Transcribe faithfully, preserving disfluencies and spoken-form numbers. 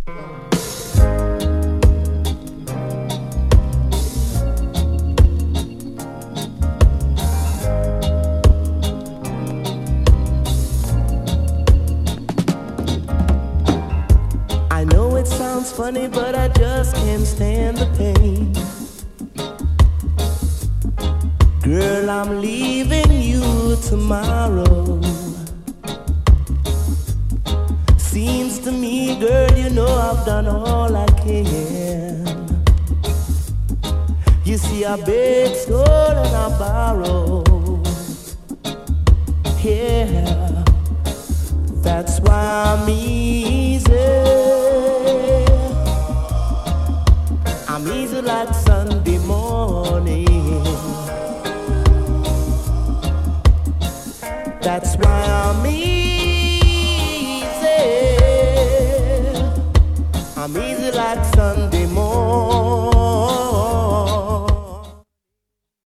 I know it sounds funny, but I just can't stand the pain. Girl, I'm leaving you tomorrow. Seems to me, girl, you know I've done all I can. You see, I begged, stole, and I borrowed. Yeah, that's why I'm easy. I'm easy like Sunday morning. That's why I'm easy. I'm easy like Sunday morning.